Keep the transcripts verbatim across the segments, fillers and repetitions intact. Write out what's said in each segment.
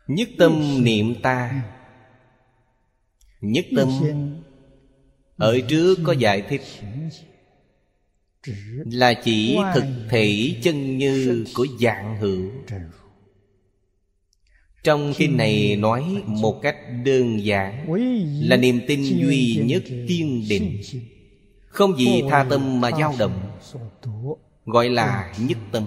Nhất tâm niệm ta. Nhất tâm ở trước có giải thích, là chỉ thực thể chân như của vạn hữu. Trong kinh này nói một cách đơn giản, là niềm tin duy nhất kiên định, không vì tha tâm mà dao động, gọi là nhất tâm.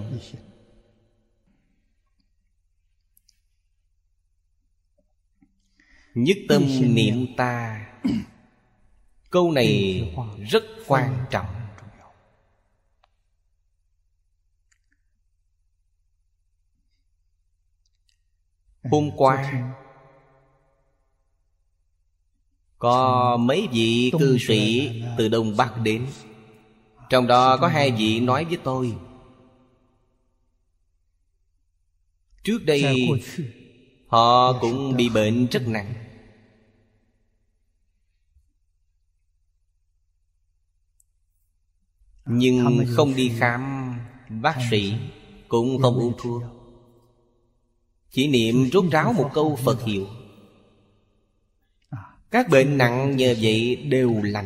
Nhất tâm niệm ta, câu này rất quan trọng. Hôm qua có mấy vị cư sĩ từ Đông Bắc đến, trong đó có hai vị nói với tôi, trước đây họ cũng bị bệnh rất nặng, nhưng không đi khám bác sĩ, cũng không uống thuốc, chỉ niệm rốt ráo một câu Phật hiệu. Các bệnh nặng nhờ vậy đều lành.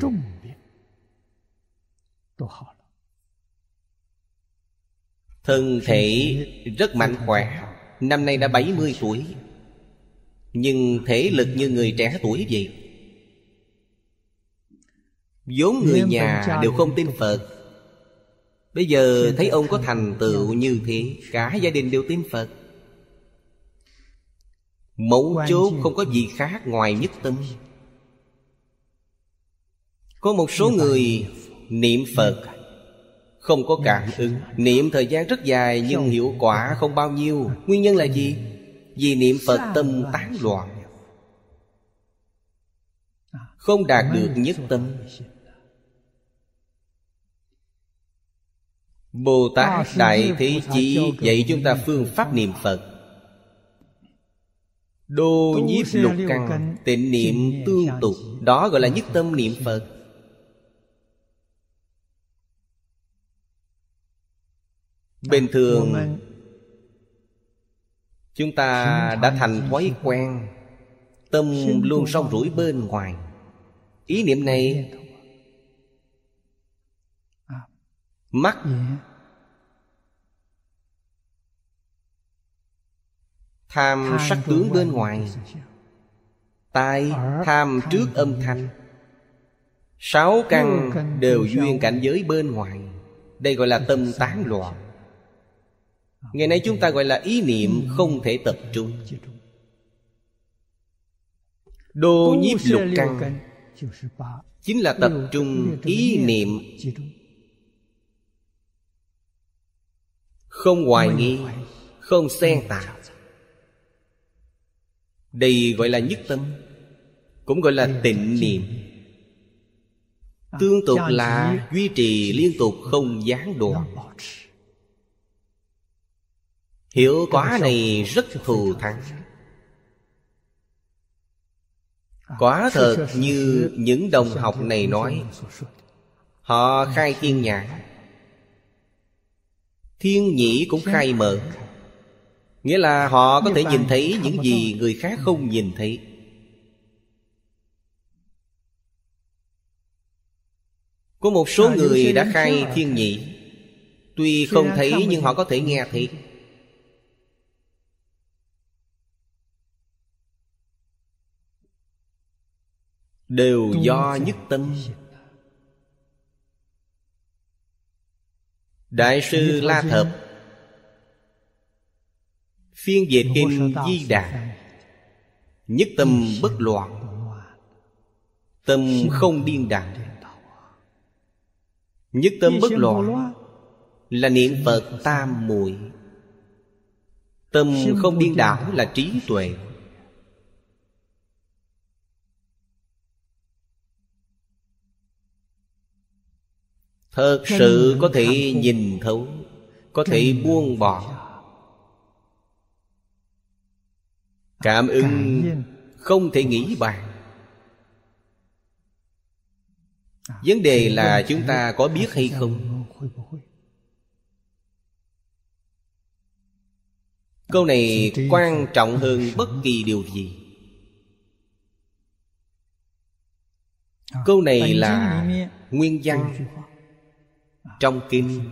Thân thể rất mạnh khỏe, năm nay đã bảy mươi tuổi, nhưng thể lực như người trẻ tuổi vậy. vốn người nhà đều không tin Phật, bây giờ thấy ông có thành tựu như thế, cả gia đình đều tin Phật. Mấu chốt không có gì khác ngoài nhất tâm. Có một số người niệm Phật không có cảm ứng, niệm thời gian rất dài nhưng hiệu quả không bao nhiêu. Nguyên nhân là gì? Vì niệm Phật tâm tán loạn, không đạt được nhất tâm. Bồ Tát Đại Thế Chí dạy chúng ta phương pháp niệm Phật: đô nhiếp lục căn, tịnh niệm tương tục. Đó gọi là nhất tâm niệm Phật. Bình thường chúng ta đã thành thói quen, tâm luôn sâu rủi bên ngoài. Ý niệm này mắt tham sắc tướng bên ngoài, tai tham trước âm thanh, sáu căn đều duyên cảnh giới bên ngoài. Đây gọi là tâm tán loạn. Ngày nay chúng ta gọi là ý niệm không thể tập trung. Đô nhiếp lục căn chính là tập trung ý niệm, không hoài nghi, không xen tạp. Đây gọi là nhất tâm, cũng gọi là tịnh niệm. Tương tục là duy trì liên tục không gián đoạn. Hiệu quả này rất thù thắng. Quả thật như những đồng học này nói, họ khai thiên nhãn, thiên nhĩ cũng khai mở. Nghĩa là họ có thể nhìn thấy những gì người khác không nhìn thấy. Có một số người đã khai thiên nhĩ, tuy không thấy nhưng họ có thể nghe thấy. Đều do nhất tâm. Đại sư La Thập phiên dịch kinh Di Đà: nhất tâm bất loạn, tâm không điên đảo. Nhất tâm bất loạn là niệm Phật tam muội. Tâm không điên đảo là trí tuệ. Thật sự có thể nhìn thấu, có thể buông bỏ. Cảm ứng không thể nghĩ bàn. Vấn đề là chúng ta có biết hay không. Câu này quan trọng hơn bất kỳ điều gì. Câu này là nguyên văn trong kinh.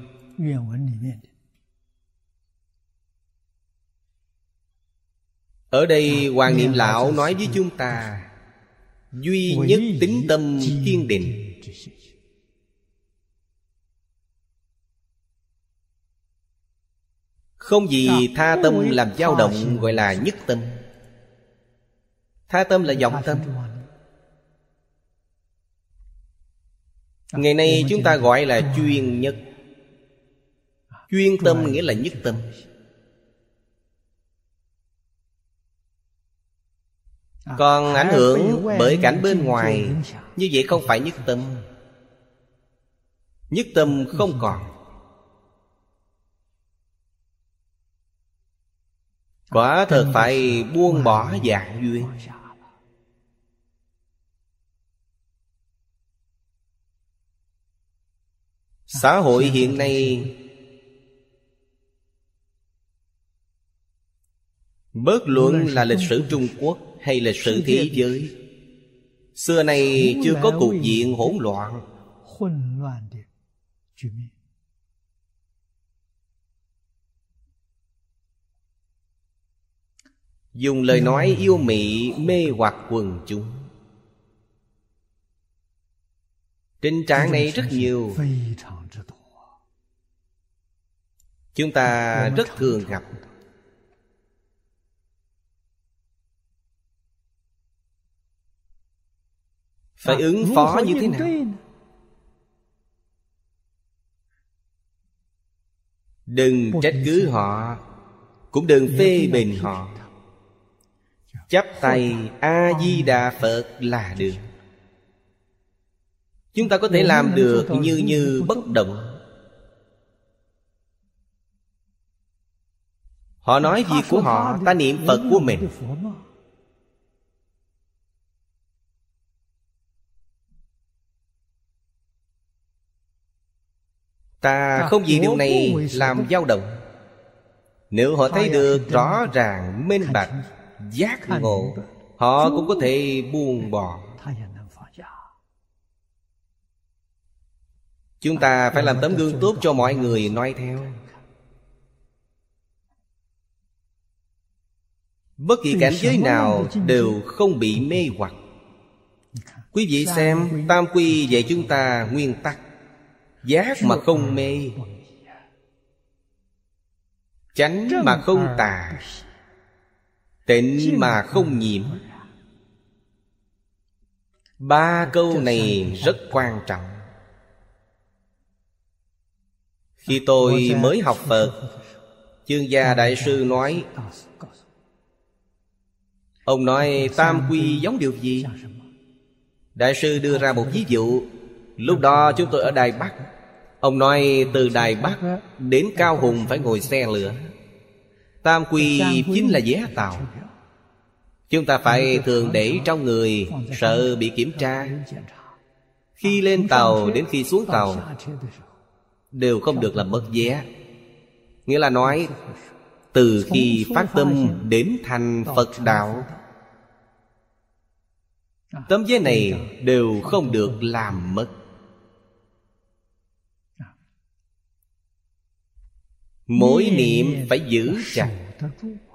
Ở đây Hoàng Niệm Lão nói với chúng ta: duy nhất tín tâm kiên định. Không gì tha tâm làm dao động gọi là nhất tâm. Tha tâm là vọng tâm. Ngày nay chúng ta gọi là chuyên nhất. Chuyên tâm nghĩa là nhất tâm. Còn ảnh hưởng bởi cảnh bên ngoài, như vậy không phải nhất tâm. Nhất tâm không còn. Quả thật phải buông bỏ dạng duyên. Xã hội hiện nay bất luận là lịch sử Trung Quốc hay lịch sử thế giới, xưa nay chưa có cục diện hỗn loạn. Dùng lời nói yêu mị mê hoặc quần chúng. Trên trán này rất nhiều. Chúng ta rất thường gặp. Phải ứng phó như thế nào? Đừng trách cứ họ, cũng đừng phê bình họ. Chắp tay A-di-đà Phật là được. Chúng ta có thể làm được như như bất động. Họ nói việc của họ, ta niệm Phật của mình. Ta không vì điều này làm dao động. Nếu họ thấy được rõ ràng, minh bạch, giác ngộ, họ cũng có thể buông bỏ. Chúng ta phải làm tấm gương tốt cho mọi người noi theo. Bất kỳ cảnh giới nào đều không bị mê hoặc. Quý vị xem, Tam Quy dạy chúng ta nguyên tắc: giác mà không mê, chánh mà không tà, tịnh mà không nhiễm. Ba câu này rất quan trọng. Khi tôi mới học Phật, Chương Gia Đại Sư nói, ông nói tam quy giống điều gì? Đại sư đưa ra một ví dụ. Lúc đó chúng tôi ở Đài Bắc. Ông nói từ Đài Bắc đến Cao Hùng phải ngồi xe lửa. Tam quy chính là vé tàu. Chúng ta phải thường để trong người, sợ bị kiểm tra. Khi lên tàu đến khi xuống tàu đều không được làm mất vé. Nghĩa là nói, từ khi phát tâm đến thành Phật đạo, tấm vé này đều không được làm mất. Mỗi niệm phải giữ chặt.